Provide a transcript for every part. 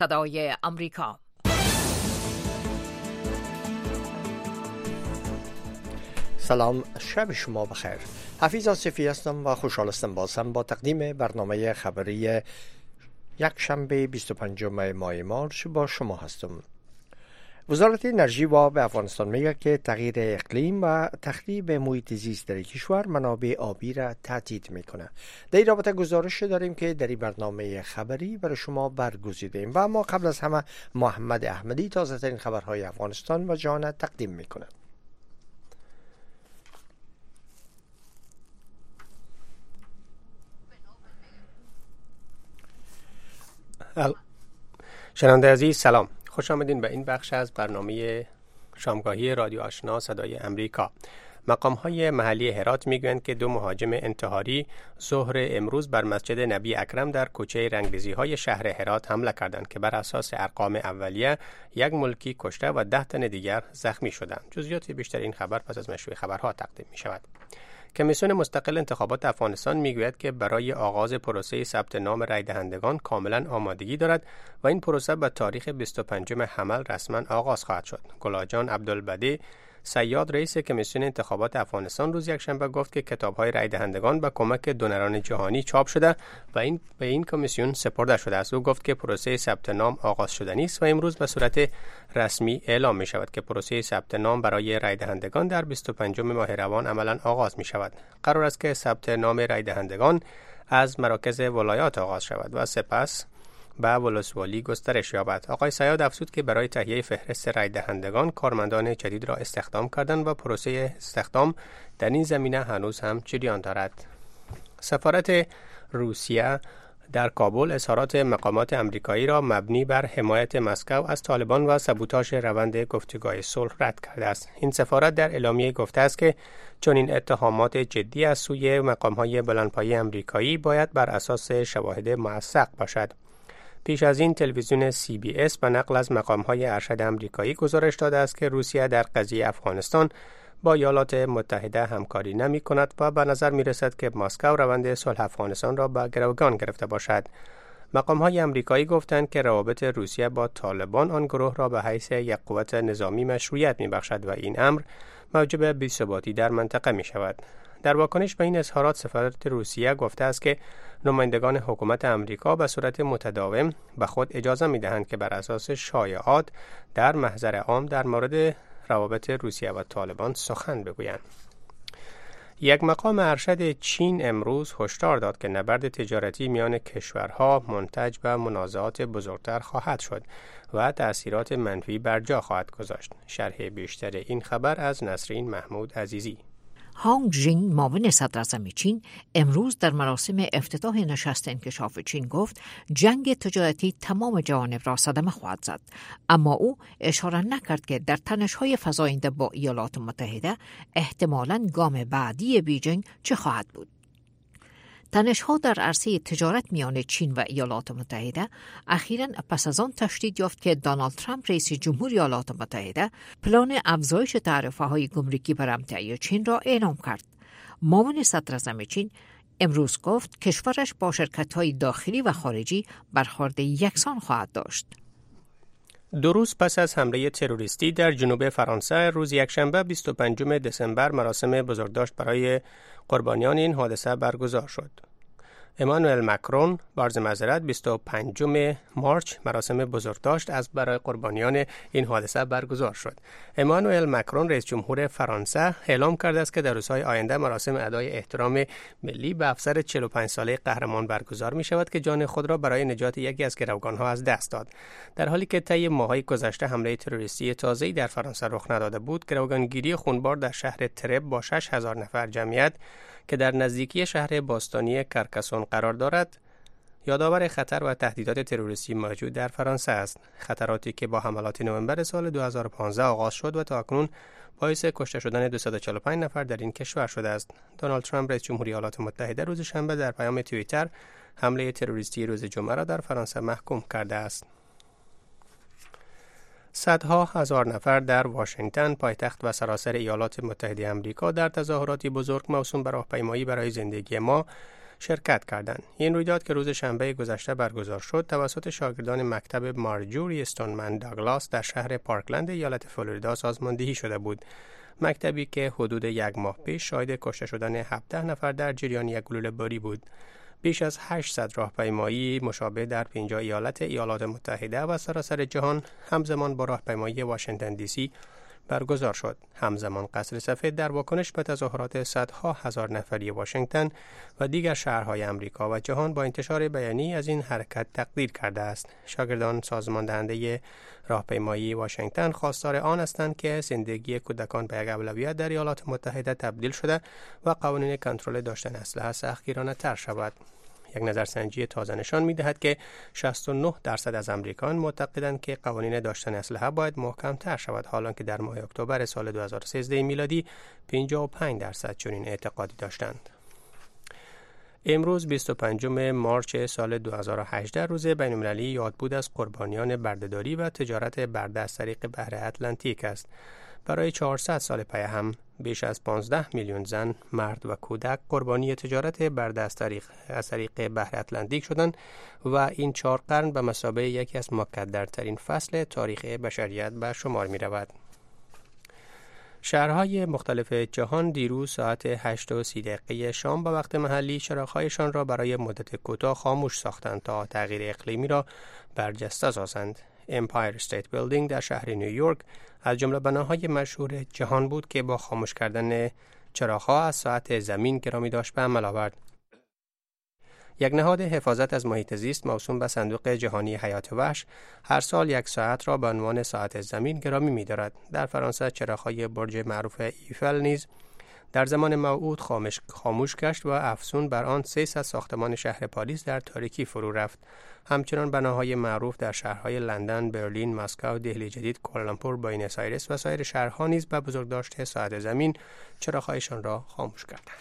صدای امریکا. سلام، شب شما بخیر. حفیظ آصفی هستم و خوشحال هستم بازم با تقدیم برنامه خبری یک شنبه 25 ماه مارس با شما هستم. وزارت انرژی و آب افغانستان میگه که تغییر اقلیم و تخریب محیط زیست در کشور منابع آبی را تهدید میکنه. در این رابطه گزارش داریم که در این برنامه خبری برای شما برگزیدیم و اما قبل از همه محمد احمدی تازه ترین خبرهای افغانستان و جهان تقدیم میکنه. شنونده عزیز سلام، خوش آمدین به این بخش از برنامه شامگاهی رادیو آشنا صدای امریکا. مقام‌های محلی هرات میگویند که 2 مهاجم انتحاری ظهر امروز بر مسجد نبی اکرم در کوچه رنگریزی‌های شهر هرات حمله کردند که بر اساس ارقام اولیه 1 ملکی کشته و 10 تن دیگر زخمی شدند. جزئیات بیشتر این خبر پس از مشروع خبرها تقدیم می‌شود. کمیسیون مستقل انتخابات افغانستان میگوید که برای آغاز پروسه ثبت نام رای دهندگان کاملا آمادگی دارد و این پروسه به تاریخ 25 حمل رسما آغاز خواهد شد. گلاجان عبدالبدی صیاد رئیس کمیسیون انتخابات افغانستان روز یکشنبه گفت که کتاب‌های رای دهندگان با کمک دونران جهانی چاپ شده و این به این کمیسیون سپرده شده است. او گفت که پروسه ثبت نام آغاز شدنی است و امروز به صورت رسمی اعلام می شود که پروسه ثبت نام برای رای دهندگان در 25 ماه روان عملاً آغاز می شود. قرار است که ثبت نام رای دهندگان از مراکز ولایات آغاز شود و سپس به ولسوالی گسترش یابد. آقای صیاد افزود که برای تهیه فهرست رای دهندگان کارمندان جدید را استخدام کردند و پروسه استخدام در این زمینه هنوز هم جریان دارد. سفارت روسیه در کابل اظهارات مقامات امریکایی را مبنی بر حمایت مسکو از طالبان و سبوتاژ روند گفتگوهای صلح رد کرده است. این سفارت در اعلامیه گفته است که چنین اتهامات جدی از سوی مقام‌های بلندپایه امریکایی باید بر اساس شواهد موثق باشد. پیش از این تلویزیون CBS به نقل از مقام‌های ارشد امریکایی گزارش داده است که روسیه در قضیه افغانستان با ایالات متحده همکاری نمی‌کند و به نظر می‌رسد که مسکو روند صلح افغانستان را به گروگان گرفته باشد. مقام‌های امریکایی گفتند که روابط روسیه با طالبان آن گروه را به حیث یک قوت نظامی مشروعیت می‌بخشد و این امر موجب بی‌ثباتی در منطقه می‌شود. در واکنش به این اظهارات سفارت روسیه گفته است که نمایندگان حکومت امریکا به صورت متداوم به خود اجازه می‌دهند که بر اساس شایعات در محضر عام در مورد روابط روسیه و طالبان سخن بگویند. یک مقام ارشد چین امروز هشدار داد که نبرد تجارتی میان کشورها منتج به منازعات بزرگتر خواهد شد و تأثیرات منفی بر جا خواهد گذاشت. شرح بیشتر این خبر از نسرین محمود عزیزی. هانگ ژینگ معاون صدراعظم چین امروز در مراسم افتتاح نشست انکشاف چین گفت جنگ تجارتی تمام جوانب را صدمه خواهد زد، اما او اشاره نکرد که در تنش‌های فزاینده با ایالات متحده احتمالاً گام بعدی بیجینگ چه خواهد بود. تنش‌ها در عرصه تجارت میان چین و ایالات متحده اخیراً پس از آن تشدید یافت که دونالد ترامپ رئیس جمهوری ایالات متحده پلان افزایش تعرفه‌های گمرکی بر امتیاز چین را اعلام کرد. معاون صدراعظم چین امروز گفت کشورش با شرکت‌های داخلی و خارجی برخورد یکسان خواهد داشت. 2 روز پس از حمله تروریستی در جنوب فرانسه روز یکشنبه 25 دسامبر مراسم بزرگداشت برای قربانیان این حادثه برگزار شد. امانوئل مکرون عرض معذرت 25 مارس مراسم بزرگداشت از برای قربانیان این حادثه برگزار شد. امانوئل مکرون رئیس جمهور فرانسه اعلام کرده است که در روزهای آینده مراسم ادای احترام ملی به افسر 45 ساله قهرمان برگزار می شود که جان خود را برای نجات یکی از گروگانها از دست داد. در حالی که طی ماه‌های گذشته حمله تروریستی تازه‌ای در فرانسه رخ نداده بود، گروگانگیری خونبار در شهر ترب با 6000 نفر جمعیت که در نزدیکی شهر باستانی کرکسون قرار دارد، یادآور خطر و تهدیدات تروریستی موجود در فرانسه است. خطراتی که با حملات نوامبر سال 2015 آغاز شد و تاکنون باعث کشته شدن 245 نفر در این کشور شده است. دونالد ترامپ رئیس جمهوری ایالات متحده روز شنبه در پیام توییتر حمله تروریستی روز جمعه را در فرانسه محکوم کرده است. صدها هزار نفر در واشنگتن پایتخت و سراسر ایالات متحده آمریکا در تظاهراتی بزرگ موسوم به راهپیمایی برای زندگی ما شرکت کردند. این رویداد که روز شنبه گذشته برگزار شد توسط شاگردان مکتب مارجوری استونمن داگلاس در شهر پارکلند ایالت فلوریدا سازماندهی شده بود. مکتبی که حدود 1 ماه پیش شاهد کشته شدن 17 نفر در جریان یک گلوله باری بود. بیش از 800 راهپیمایی مشابه در 50 ایالت ایالات متحده و سراسر جهان همزمان با راهپیمایی واشنگتن دی سی برگزار شد. همزمان قصر سفید در واکنش به تظاهرات صدها هزار نفری واشنگتن و دیگر شهرهای امریکا و جهان با انتشار بیانیه‌ای از این حرکت تقدیر کرده است. شاگردان سازمان دهنده راهپیمایی واشنگتن خواستار آن هستند که زندگی کودکان به یک اولویت در ایالات متحده تبدیل شده و قوانین کنترل داشتن اسلحه سختگیرانه‌تر شود. یک نظرسنجی تازه نشان می‌دهد که 69% از امریکایان معتقدند که قوانین داشتن اسلحه باید محکم‌تر شود، حالانکه در ماه اکتبر سال 2013 میلادی 55% چنین اعتقادی داشتند. امروز 25 مارس سال 2018 روز بین‌المللی یادبود از قربانیان بردهداری و تجارت برده از طریق بحر اتلانتیک است. برای 400 سال پی هم بیش از 15 میلیون زن، مرد و کودک قربانی تجارت برده از طریق بحر اتلانتیک شدند و این 4 قرن به مثابه یکی از مکدرترین فصل تاریخ بشریت به شمار می رود. شهرهای مختلف جهان دیروز ساعت 8:30 شام به وقت محلی چراغ‌هایشان را برای مدت کوتاه خاموش ساختند تا تغییر اقلیمی را برجسته سازند. امپایر استیت بیلدینگ در شهر نیویورک از جمله بناهای مشهور جهان بود که با خاموش کردن چراغ‌ها از ساعت زمین گرامی داشت به عمل آورد. یک نهاد حفاظت از محیط زیست موسوم به صندوق جهانی حیات وحش هر سال 1 ساعت را به عنوان ساعت زمین گرامی می‌دارد. در فرانسه چراغ‌های برج معروف ایفل نیز در زمان موعود خاموش گشت و افسون بر آن 300 ساختمان شهر پاریس در تاریکی فرو رفت. همچنان بناهای معروف در شهرهای لندن، برلین، مسکو، دهلی جدید، کوالالامپور، بوئنوس آیرس و سایر شهرها نیز به بزرگداشت ساعت زمین چراغ‌هایشان را خاموش کردند.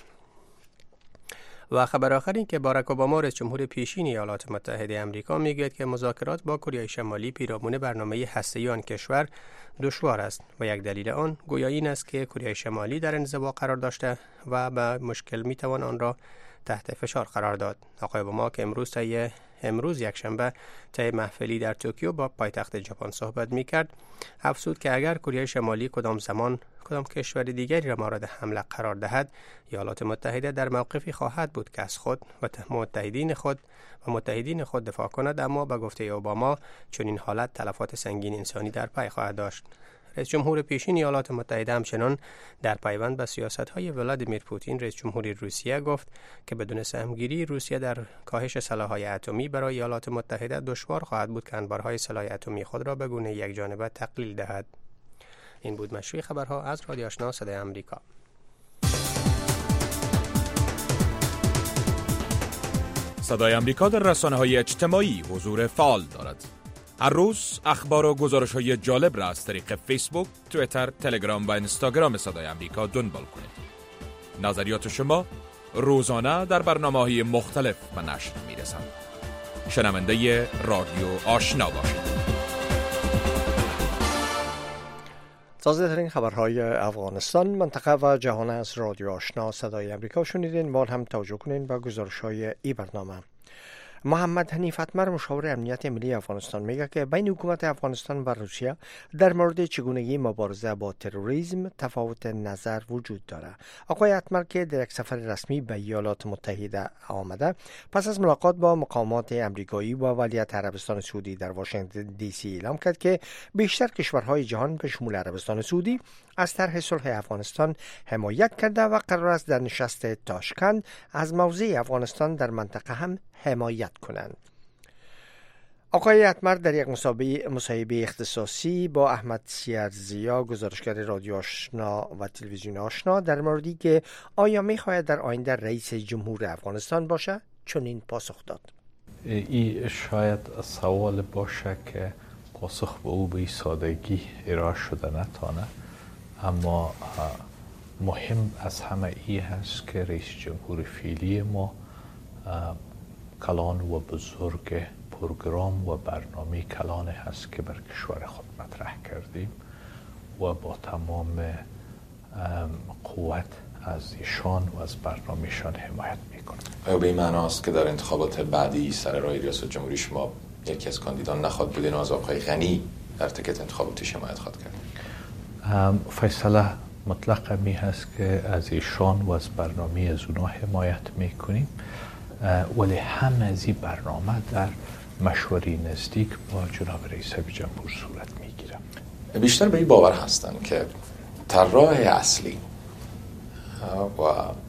و خبر آخر این که باراک اوباما رئیس جمهور پیشین ایالات متحده آمریکا میگوید که مذاکرات با کره شمالی پیرامون برنامه هسته‌ای آن کشور دشوار است و یک دلیل آن گویا این است که کره شمالی در انزوا قرار داشته و به مشکل میتوان آن را تحت فشار قرار داد. آقای اوباما که امروز یکشنبه طی محفلی در توکیو با پایتخت ژاپن صحبت میکرد، افزود که اگر کره شمالی کدام کشور دیگری را مورد حمله قرار دهد، ایالات متحده در موقفی خواهد بود که از خود و متحدین خود دفاع کند، اما به گفته اوباما چون این حالت تلفات سنگین انسانی در پی خواهد داشت. رئیس جمهور پیشین ایالات متحده همچنان در پیوند به سیاست‌های ولادیمیر پوتین رئیس جمهور روسیه گفت که بدون سهمگیری روسیه در کاهش سلاح‌های اتمی برای ایالات متحده دشوار خواهد بود که انبارهای سلاح اتمی خود را به گونه یکجانبه تقلیل دهد. این بود مشروع خبرها از رادیو آشنا صدای آمریکا. صدای آمریکا در رسانه‌های اجتماعی حضور فعال دارد. هر روز اخبار و گزارش‌های جالب را از طریق فیسبوک، توییتر، تلگرام و اینستاگرام صدای آمریکا دنبال کنید. نظریات شما روزانه در برنامه‌های مختلف به نشر می‌رسند. شنونده رادیو آشنا باشید. تازه ترین خبرهای افغانستان، منطقه و جهان از رادیو آشنا صدای آمریکا شنیدین. بار هم توجه کنین با گزارش‌های این برنامه. محمد حنیف اتمر مشاور امنیت ملی افغانستان میگه که بین حکومت افغانستان و روسیه در مورد چگونگی مبارزه با تروریسم تفاوت نظر وجود داره. آقای اتمر که در یک سفر رسمی به ایالات متحده آمده پس از ملاقات با مقامات امریکایی و ولیعهد عربستان سعودی در واشنگتن دی سی اعلام کرد که بیشتر کشورهای جهان به شمول عربستان سعودی از طرح صلح افغانستان حمایت کرده و قرار است در نشست تاشکند از موضع افغانستان در منطقه هم حمایت کنند. آقای اتمر در یک مصاحبه اختصاصی با احمد سیرزیا گزارشگر رادیو آشنا و تلویزیون آشنا در موردی که آیا می‌خواهد در آینده رئیس جمهور افغانستان باشه چنین پاسخ داد. این شاید سوال باشه که پاسخ به او به سادگی ارائه شده نتانه، اما مهم از همه ای هست که رئیس جمهور فعلی ما کلان و بزرگ پروگرام و برنامه کلانی هست که بر کشور خود مطرح کردیم و با تمام قوت از ایشان و از برنامهشان حمایت می‌کنیم. میکنه. آیا به این معناست که در انتخابات بعدی سر راه ریاست جمهوری شما یکی از کاندیدان نخواد بدین از آقای غنی در تیکت انتخاباتی حمایت خواهد کرد؟ فیصله مطلق می هست که از ایشان و از برنامه از اونا حمایت میکنیم، ولی هم از این برنامه در مشوری نزدیک با جناب رئیس جمهور صورت میگیره. بیشتر به این باور هستن که طراح اصلی و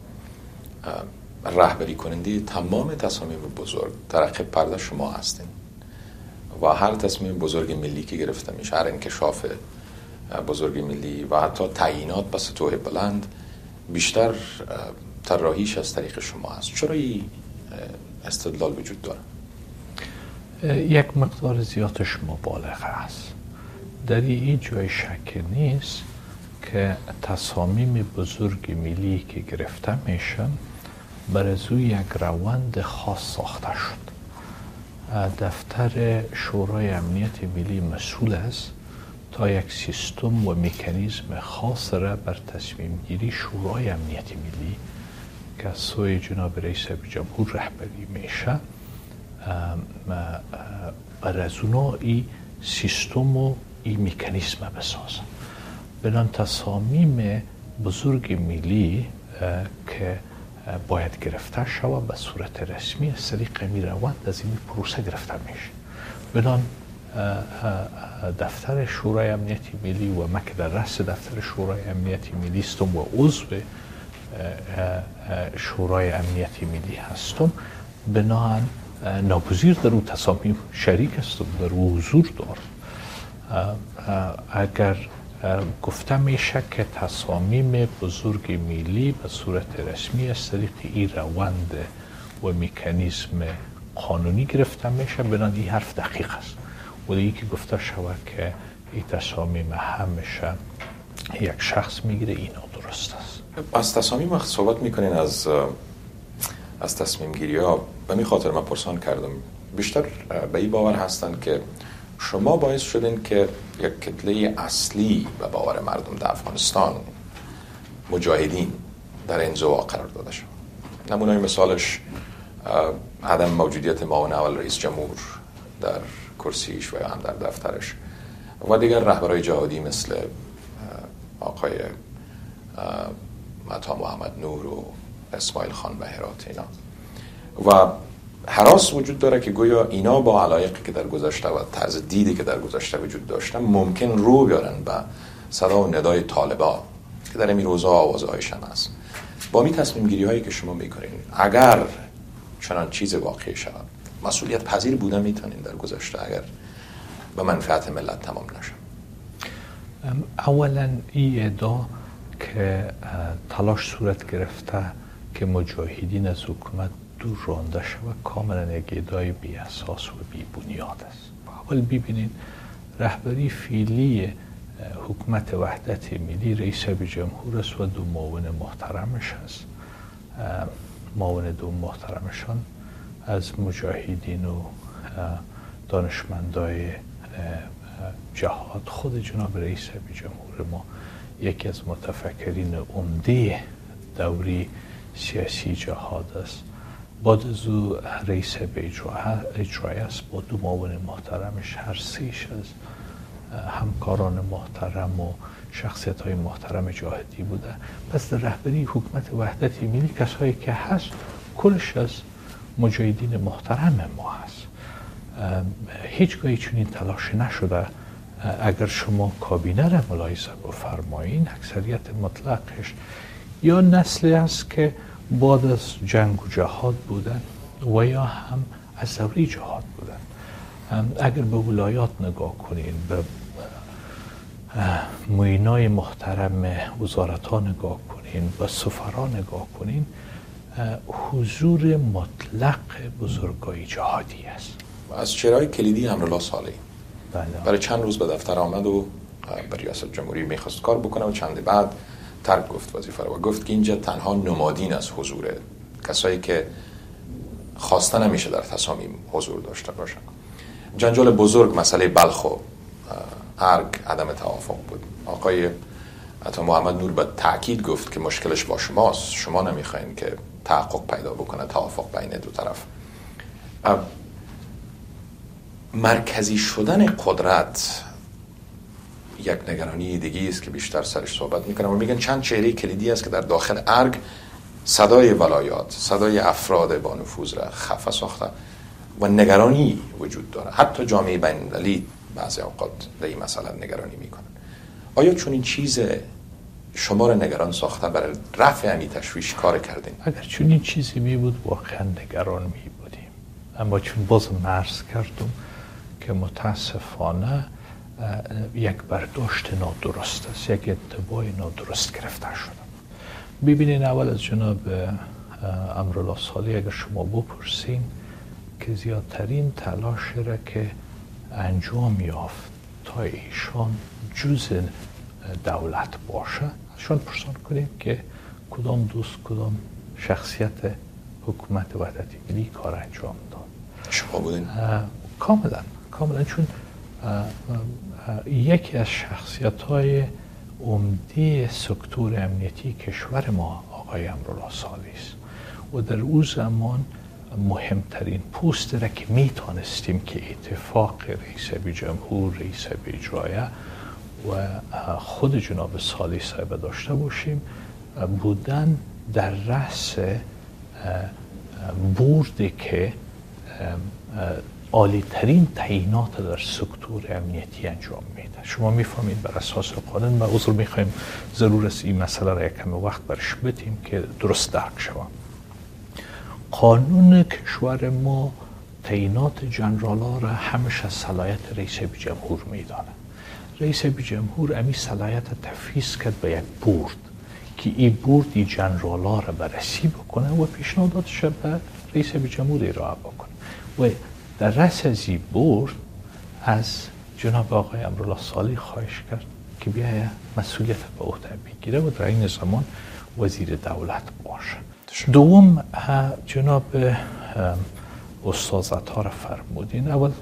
رهبری کننده تمام تصامیم بزرگ در عقب پرده شما هستین و هر تصمیم بزرگ ملی که گرفته میشه، هر انکشاف بزرگ ملی و حتی تعیینات به سطوح بلند بیشتر طراحیش از طریق شما هست. چرا این استدلال وجود داره؟ یک مقدار زیادش مبالغه است. در این جای شک نیست که تصامیم بزرگ ملی که گرفته میشن بر از یک روند خاص ساخته شد. دفتر شورای امنیت ملی مسئول است تا یک سیستم و مکانیزم خاص را بر تصمیم گیری شورای امنیت ملی که از سوی جناب رئیس جمهور رهبری میشه بر از اونا این سیستم و این مکانیزم بسازن. بنان تصامیم بزرگ ملی که باید گرفته شود به صورت رسمی از طریق میروند از این پروسه گرفته میشه. بنان دفتر شورای امنیتی ملی و من که در رأس دفتر شورای امنیتی ملی هستم و عضو شورای امنیتی ملی هستم، بناهن ناگزیر در اون تصامیم شریک هستم، در اون حضور دارم. اگر گفته میشه که تصامیم بزرگ ملی به صورت رسمی از طریق این روند و مکانیزم قانونی گرفته میشه، بنابراین این حرف دقیق است. ولی یکی گفته شود که این تصامیم همیشه یک شخص میگیره، این درست است. از تصامیم وقت صحبت میکنین از تصمیم گیری ها، به می خاطر من پرسان کردم. بیشتر به این باور هستن که شما باعث شدین که یک کتله اصلی به باور مردم در افغانستان، مجاهدین، در انزوا قرار داده شد. نمونه مثالش عدم موجودیت معاون اول رئیس جمهور در کرسیش و هم در دفترش و دیگر رهبرای جهادی مثل آقای عطا محمد نور و اسماعیل خان بهرات اینا. و هراس وجود داره که گویا اینا با علایقی که در گذشته و طرز دیدی که در گذشته وجود داشتن ممکن رو بیارن به صدا و ندای طالبا که در این روزها آوازهایشان هست. با می تصمیم گیری هایی که شما میکنین، اگر چنان چیز واقعی شود، مسئولیت پذیر بوده میتونین در گذشته اگر به منفعت ملت تمام نشه؟ اولا این ادعا که تلاش صورت گرفته که مجاهدین از حکومت دور رانده شود کاملا یک ادعای بی اساس و بی بنیاد است. اول ببینین رهبری فعلی حکومت وحدت ملی رئیس جمهور است و دو معاون محترمش است. معاون دو محترمشان از مجاهدین و دانشمندای جهاد، خود جناب رئیس جمهور ما یکی از متفکرین عمده دوری سیاسی جهاد است. بعد از او رئیس اجرایی است با دو معاون محترمش، هر سیش از همکاران محترم و شخصیت های محترم جهادی بوده. پس در رهبری حکومت وحدت ملی کسایی که هست کلش از مجاهدین محترم ما هست. هیچگاهی چنین تلاش نشده. اگر شما کابینه را ملاحظه بفرمایین، اکثریت مطلقش یا نسلی است که بعد از جنگ و جهاد بودن و یا هم از دوره جهاد بودن. اگر به ولایات نگاه کنین، به معینای محترم وزارت‌ها نگاه کنین، به سفرا نگاه کنین، حضور مطلق بزرگای جهادی است. از چهره‌های کلیدی امرالله صالحی بله. برای چند روز به دفتر آمد و به ریاست جمهوری میخواست کار بکنه و چند بعد ترک گفت وظیفه رو و گفت که اینجا تنها نمادین از حضور کسایی که خواسته نمیشه در تصامیم حضور داشته باشن. جنجال بزرگ مسئله بلخ و ارگ عدم توافق بود. آقای عطا محمد نور به تأکید گفت که مشکلش با شماست، شما نمیخواین که تحقق پیدا بکنه، توافق بین دو طرف. مرکزی شدن قدرت یک نگرانی دیگه است که بیشتر سرش صحبت میکنم و میگن چند چهره کلیدی است که در داخل ارگ صدای ولایات، صدای افراد با نفوذ را خفه ساخته و نگرانی وجود داره. حتی جامعه بین‌المللی بعضی اوقات در این مسئله نگرانی میکنن. آیا چون این چیز شما را نگران ساخته برای رفع همی تشویش کار کردین؟ اگر چون این چیزی می بود واقعا نگران می بودیم، اما چون باز مرز کردم که متاسفانه یک برداشت نادرست است، یک اتباع نادرست گرفته شده. ببینین اول از جناب امرالله صالح اگر شما بپرسین که زیادترین تلاش را که انجام یافت تا ایشان جزء دولت باشه ازشان پرسان کنیم که کدام دوست کدام شخصیت حکومت وحدت ملی کار انجام داد. شما بودین؟ کاملا چون یکی از شخصیت‌های عمده سکتور امنیتی کشور ما آقای امرالله صالح است و در اون زمان مهمترین پست را که میتونستیم که اتفاق رئیس جمهور، رئیس اجرایه و خود جناب صالح صاحب داشته باشیم بودن در رأس بوردی که عالی ترین تعیینات در سکتور امنیتی انجام میده. شما میفهمید بر اساس قانون، ما عذر میخوایم ضرور است این مسئله را یکم وقت برش بدیم که درست درک شود. قانون کشور ما تعیینات جنرالا را همیشه صلاحیت رئیس جمهور میدانه. رئیس جمهور امی صلاحیت تفویض کرد به یک بورد که این بورد این جنرالا را بررسی بکنه و پیشنهاداتش به رئیس جمهور ارائه بکنه و در رأس از این بورد از جناب آقای امرالله صالح خواهش کرد که بیاید مسئولیت به عهده بگیره و در این زمان وزیر دولت باشه. دوم جناب استاد عطار فرمودین، اول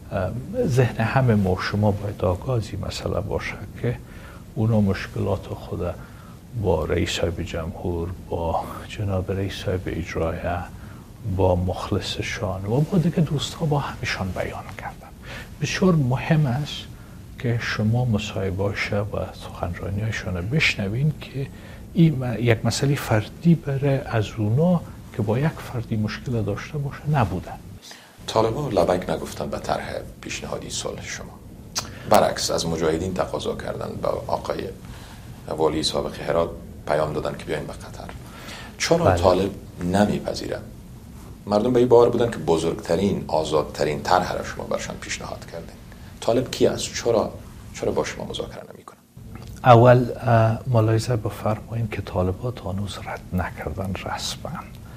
ذهن همه ما شما باید آگاهی مسئله باشه که اونا مشکلات خود با رئیس صاحب جمهور، با جناب رئیس صاحب اجرایه، با مخلصشان و با دیگه دوستها با همیشان بیان کردن. بسیار مهم است که شما مصاحبه‌اش و سخنرانی‌هاشون رو بشنوین که این یک مسئله فردی بره از اونا که با یک فردی مشکل داشته باشه نبودن. طالبان لبک نگفتن به طرح پیشنهادی صلح شما، برعکس از مجاهدین تقاضا کردن، به آقای والی سابق هرات پیام دادن که بیاین به قطر. چرا طالب نمیپذیرن؟ مردم به این باور بودن که بزرگترین، آزادترین طرح را شما برشان پیشنهاد کردین. طالب کی است؟ چرا با شما مذاکره نمیکنه؟ اول ملاحظه بفرمایین که طالبات هنوز رد نکردن رسما،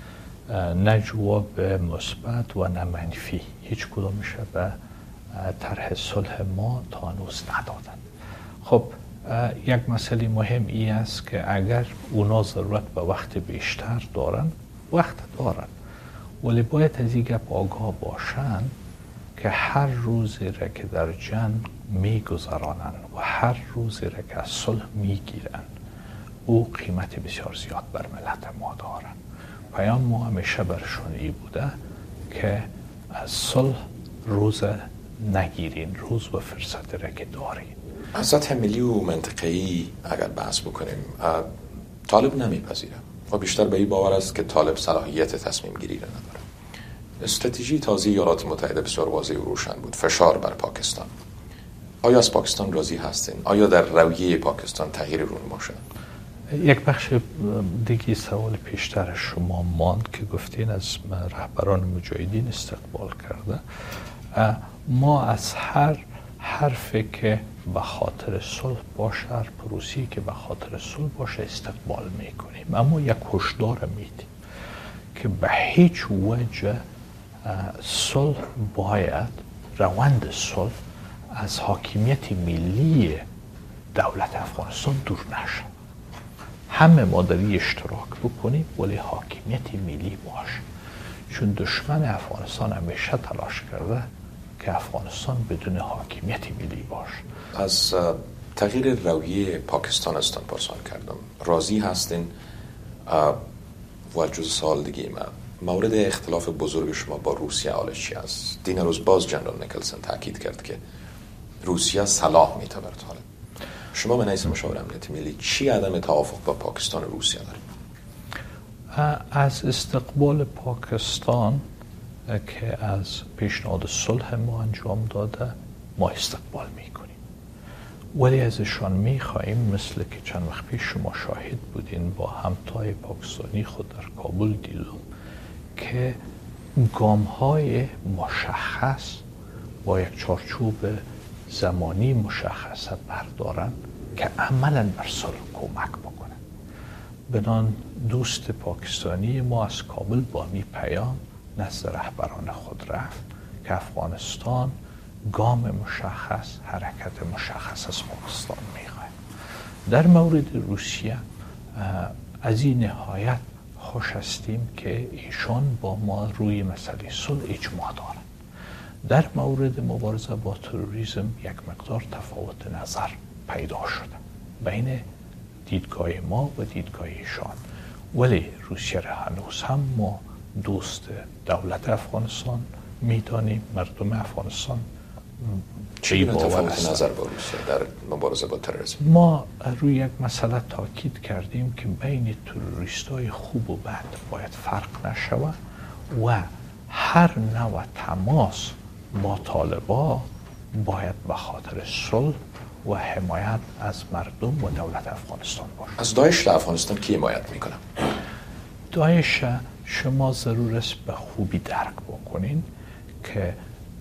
نه جواب مثبت و نه منفی، هیچ کدومش به طرح صلح ما تا هنوز ندادن. خب یک مسئله مهم ای است که اگر اونا ضرورت به وقت بیشتر دارن، وقت دارن، ولی باید از این گپ آگاه باشن که هر روزی را که در جنگ میگذرانن و هر روزی را که از صلح میگیرن او قیمت بسیار زیاد بر ملت ما دارن. پیام ما همیشه برشون ای بوده که از صلح روز نگیرین، روز و فرصت را که دارین. از سطح ملی و منطقه‌ای اگر بحث بکنیم، طالب نمیپذیره و بیشتر به این باور است که طالب صلاحیت تصمیم گیری را نداره. استراتژی تازه ایالات متحده بسیار واضح و روشن بود، فشار بر پاکستان. آیا از پاکستان راضی هستین؟ آیا در رویه پاکستان تغییر رونما شد؟ یک بخش دیگه سوال پیشتر شما ماند که گفتین از رهبران مجاهدین استقبال کرده. ما از هر حرفی که به خاطر صلح باشه، هر پروسی که به خاطر صلح باشه استقبال میکنیم، اما یک هشدار میدیم که به هیچ وجه صلح باید، روند صلح از حاکمیت ملی دولت افغانستان دور نشه. همه ما در این اشتراک بکنیم ولی حاکمیت ملی باشه، چون دشمن افغانستان همیشه تلاش کرده که افغانستان بدون حاکمیت ملی باشه. از تغییر رویه پاکستان استان پرسان کردم. راضی هستین و جز سال دیگه مورد اختلاف بزرگ شما با روسیه حالش چی است؟ دین روز باز جنرال نیکلسن تاکید کرد که روسیه صلاح می‌طلبد. حالا شما به حیث مشاور امنیتی ملی چی عدم توافق با پاکستان و روسیه دارید؟ از استقبال پاکستان که از پیشنهاد صلح ما انجام داده ما استقبال میکنیم، ولی ازشان میخواهیم مثل که چند وقت پیش شما شاهد بودین با همتای پاکستانی خود در کابل دیدم که گام‌های مشخص با یک چارچوب زمانی مشخص بردارن که عملاً بر صلح کمک بکنن. بنان دوست پاکستانی ما از کابل با می پیام نزد رهبران خود رفت که افغانستان گام مشخص، حرکت مشخص از پاکستان میخواه. در مورد روسیه از این نهایت خوش هستیم که ایشان با ما روی مسئله صلح اجماع دارند. در مورد مبارزه با تروریسم یک مقدار تفاوت نظر پیدا شده بین دیدگاه ما و دیدگاه ایشان، ولی روسیه را هنوز هم ما دوست دولت افغانستان میدانیم. مردم افغانستان چی تفاوت نظر با روسیه در مبارزه با تروریسم؟ ما روی یک مسئله تاکید کردیم که بین تروریستای خوب و بد باید فرق نشود و هر نوع تماس با طالبا باید به خاطر صلح و حمایت از مردم و دولت افغانستان باشه. از داعش در افغانستان کی حمایت میکنه؟ داعش شما ضرور است به خوبی درک بکنین که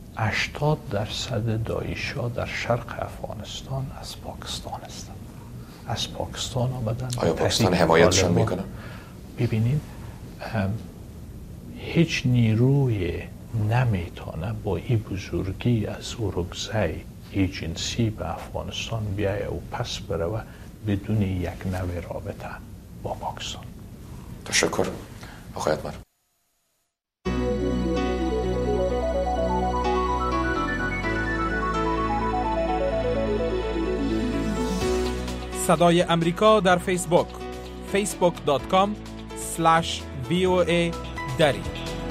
80% داعش‌ها در شرق افغانستان از پاکستان هستند. از پاکستان آمدن. آیا پاکستان حمایتشون میکنه؟ ببینید هیچ نیروی نمیتونه با این بزرگی از اورگزای ایجنسی به افغانستان بیایه و پس بره و بدون یک نوع رابطه با پاکستان. تشکر آقای اتمر. صدای امریکا در فیسبوک facebook.com/VOA دری.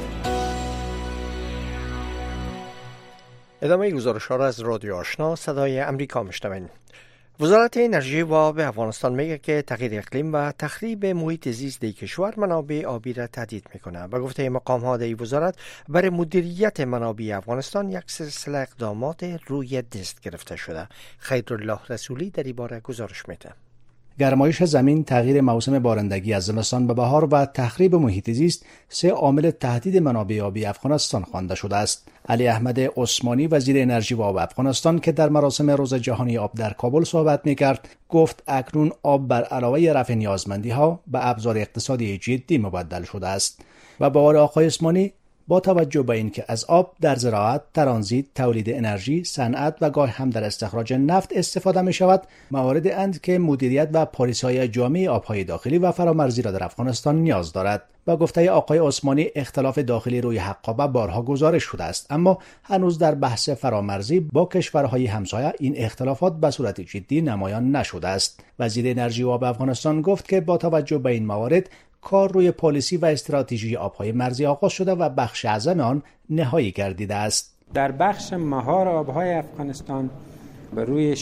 ادامه گزارش‌ها را از رادیو آشنا صدای امریکا میشنوین. وزارت انرژی و آب افغانستان میگه که تغییر اقلیم و تخریب محیط زیست کشور منابع آبی را تهدید میکنه. به گفته مقام‌ها در وزارت برای مدیریت منابع افغانستان یک سلسله اقدامات روی دست گرفته شده. خیرالله رسولی در این باره گزارش میده. گرمایش زمین، تغییر موسم بارندگی از زمستان به بهار و تخریب محیط زیست سه عامل تهدید منابع آبی افغانستان خوانده شده است. علی احمد عثمانی وزیر انرژی و آب افغانستان که در مراسم روز جهانی آب در کابل صحبت می‌کرد، گفت اکنون آب بر علاوه رفع نیازمندی‌ها به ابزار اقتصادی جدی مبدل شده است. و با آقای عثمانی با توجه به اینکه از آب در زراعت، ترانزیت، تولید انرژی، صنعت و گاه هم در استخراج نفت استفاده می شود، مواردی اند که مدیریت و پالیسی‌های جامع آبهای داخلی و فرامرزی را در افغانستان نیاز دارد. با گفته آقای عثمانی اختلاف داخلی روی حقابه بارها گزارش شده است، اما هنوز در بحث فرامرزی با کشورهای همسایه این اختلافات به صورت جدی نمایان نشده است. وزیر انرژی و آب افغانستان گفت که با توجه به این موارد کار روی پالیسی و استراتژی آبهای مرزی آغاز شده و بخش اعظم آن نهایی گردیده است. در بخش مهار آبهای افغانستان به روی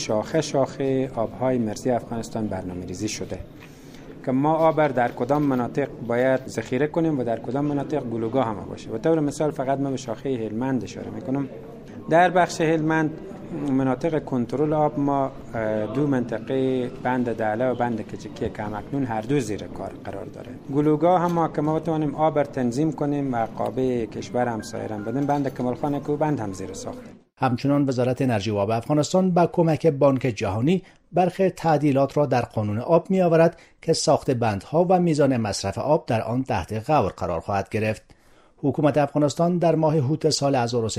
شاخه آبهای مرزی افغانستان برنامه‌ریزی شده که ما آب در کدام مناطق باید ذخیره کنیم و در کدام مناطق گلوگاه هم باشه. به طور مثال فقط من به شاخه هلمند اشاره میکنم. در بخش هلمند مناطق کنترل آب ما دو منطقه بند دعله و بند کجکی که همکنون هر دو زیر کار قرار داره. گلوگاه هم ما که ما بتوانیم آب را تنظیم کنیم و قابه کشور همسایه را بدیم، بند کمالخانه که بند هم زیر ساخته. همچنان وزارت انرژی و آب افغانستان با کمک بانک جهانی برخی تعدیلات را در قانون آب می آورد که ساخت بندها و میزان مصرف آب در آن تحت غور قرار خواهد گرفت. حکومت افغانستان در ماه هوت سال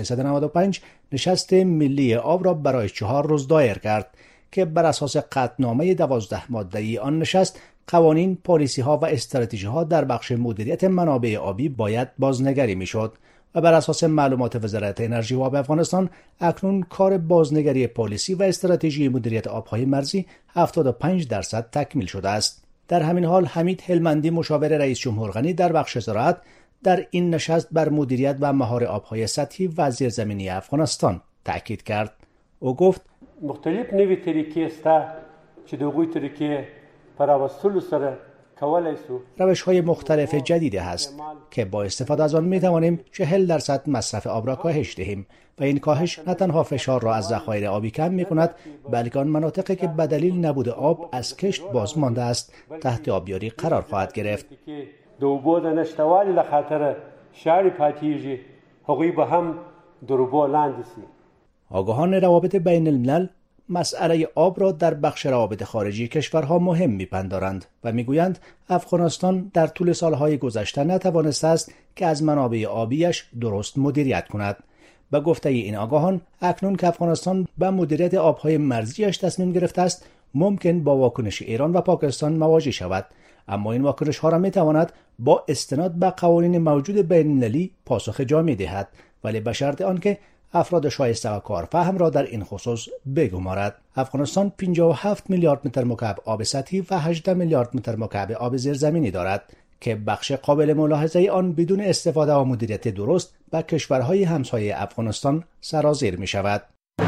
1395 نشست ملی آب را برای 4 روز دایر کرد که بر اساس قطعنامه 12 ماده‌ای آن نشست قوانین، پالیسی‌ها و استراتژی‌ها در بخش مدیریت منابع آبی باید بازنگری می‌شد و بر اساس معلومات وزارت انرژی و آب افغانستان اکنون کار بازنگری پالیسی و استراتژی مدیریت آب‌های مرزی 75% تکمیل شده است. در همین حال حمید هلمندی مشاور رئیس جمهور غنی در بخش زراعت در این نشست بر مدیریت و مهار آبهای سطحی و زیرزمینی افغانستان تاکید کرد. او گفت مختلف نوی طریقې سته چې د هغوی طریقې په راوستلو سره روش‌های مختلف جدیدی هست که با استفاده از آن می‌توانیم 40% مصرف آب را کاهش دهیم و این کاهش نه تنها فشار را از ذخایر آبی کم می‌کند، بلکه آن مناطقی که به دلیل نبود آب از کشت باز مانده است تحت آبیاری قرار خواهد گرفت. د اوبو د نشتوالي له خاطره شاړې پاتېږي، هغوی به هم د اوبو لاندې سي. آگاهان روابط بین الملل مسئله آب را در بخش روابط خارجی کشورها مهم می‌پندارند و می‌گویند افغانستان در طول سالهای گذشته نتوانسته است که از منابع آبیش درست مدیریت کند. به گفته این آگاهان، اکنون که افغانستان به مدیریت آبهای مرزیش تصمیم گرفته است، ممکن با واکنش ایران و پاکستان مواجه شود، اما این واکنش‌ها را می‌تواند با استناد به قوانین موجود بین‌المللی پاسخ جامع دهد، ولی به شرط آنکه افراد شایسته و کارفهم را در این خصوص بگمارد. افغانستان 57 میلیارد متر مکعب آب سطحی و 18 میلیارد متر مکعب آب زیرزمینی دارد که بخش قابل ملاحظه آن بدون استفاده و مدیریت درست به کشورهای همسایه افغانستان سرازیر می شود.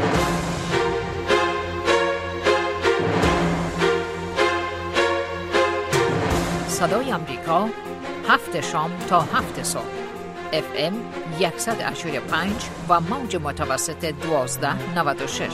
صدای آمریکا 7 شام تا 7 صبح FM 100.5 و موج متوسط 1296.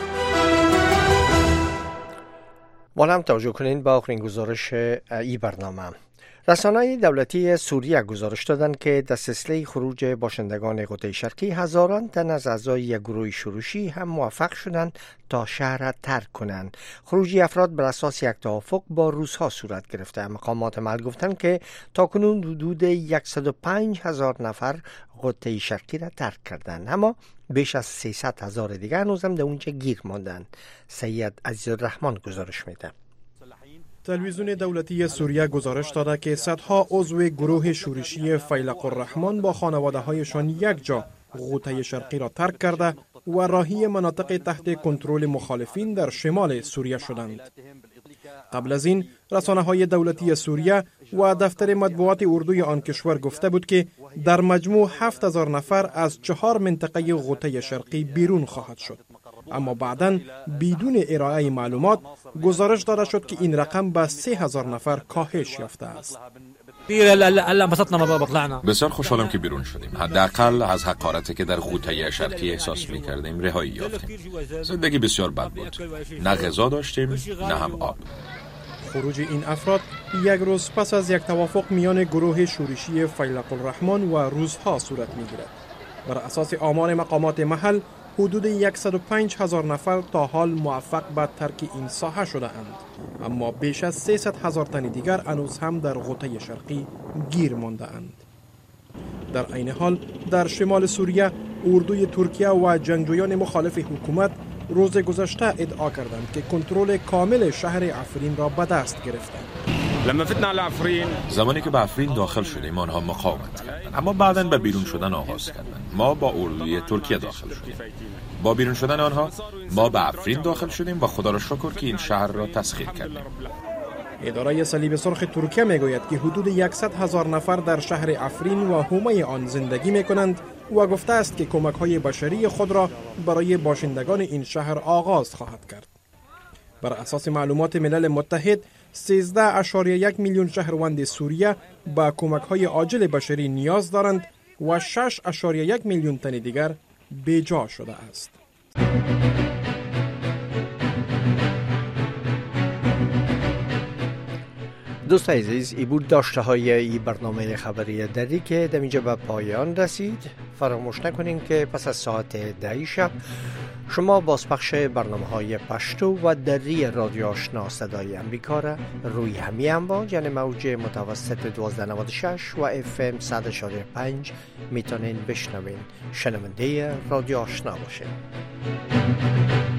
هم توجه کنین با آخرین گزارش ای برنامه. رسانه‌های دولتی سوریه گزارش دادند که در سلسله خروج باشندگان قطب شرقی هزاران تن از اعضای یک گروه شورشی هم موفق شدند تا شهر را ترک کنند. خروج افراد بر اساس یک توافق با روس‌ها صورت گرفته. مقامات محل گفتند که تاکنون حدود 105,000 نفر قطب شرقی را ترک کردند، اما بیش از 300,000 دیگر هنوز هم در اونجا گیر ماندند. سید عزیزالرحمن گزارش میده. تلویزیون دولتی سوریه گزارش داده که صدها عضو گروه شورشی فیلق الرحمن با خانواده‌هایشان یک جا غوطه شرقی را ترک کرده و راهی مناطق تحت کنترل مخالفین در شمال سوریه شدند. قبل از این رسانه‌های دولتی سوریه و دفتر مطبوعات اردوی آن کشور گفته بود که در مجموع 7,000 نفر از 4 منطقه غوطه شرقی بیرون خواهد شد، اما بعداً بدون ارائه معلومات گزارش داده شد که این رقم به 3,000 نفر کاهش یافته است. بسیار خوشحالم که بیرون شدیم. حداقل از حقارتی که در غوطه شرقی احساس می‌کردیم رهایی یافتیم. زندگی بسیار بد بود. نه غذا داشتیم نه هم آب. خروج این افراد یک روز پس از یک توافق میان گروه شورشی فیلق الرحمن و روس‌ها صورت می‌گیرد. بر اساس آمار مقامات محل حدود 105,000 نفر تا حال موفق به ترک این ساحه شده اند، اما بیش از 300,000 تن دیگر هنوز هم در غوطه شرقی گیر مانده اند. در عین حال در شمال سوریه اردوی ترکیه و جنگجویان مخالف حکومت روز گذشته ادعا کردند که کنترل کامل شهر عفرین را به دست گرفتند. زمانی که به عفرین داخل شدیم آنها مقاومت کردند، اما بعداً به بیرون شدن آغاز کردند. ما با اردوی ترکیه داخل شدیم. با بیرون شدن آنها ما به عفرین داخل شدیم و خدا را شکر که این شهر را تسخیر کردیم. اداره صلیب سرخ ترکیه میگوید که حدود 100,000 نفر در شهر عفرین و حومه آن زندگی میکنند و گفته است که کمک‌های بشری خود را برای باشندگان این شهر آغاز خواهد کرد. بر اساس معلومات ملل متحد 13.1 میلیون شهروند سوریه با کمک‌های عاجل بشری نیاز دارند و 6.1 میلیون تن دیگر بیجا شده است. دوست عزیز، ای بود داشته های ای برنامه خبری دری که در اینجا به پایان رسید. فراموش نکنین که پس از ساعت 10 شب شما بازپخش برنامه های پشتو و دری رادیو آشنا صدای امریکا را روی همی امواج یعنی موج متوسط 1296 و FM 100.5 میتونین بشنوین. شنونده رادیو آشنا باشین.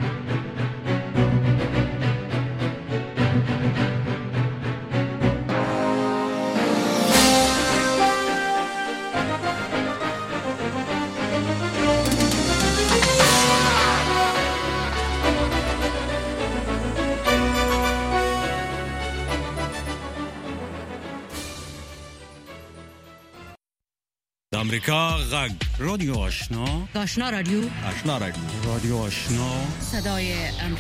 آمریکا غږ رادیو آشنا آشنا رادیو رادیو آشنا صدای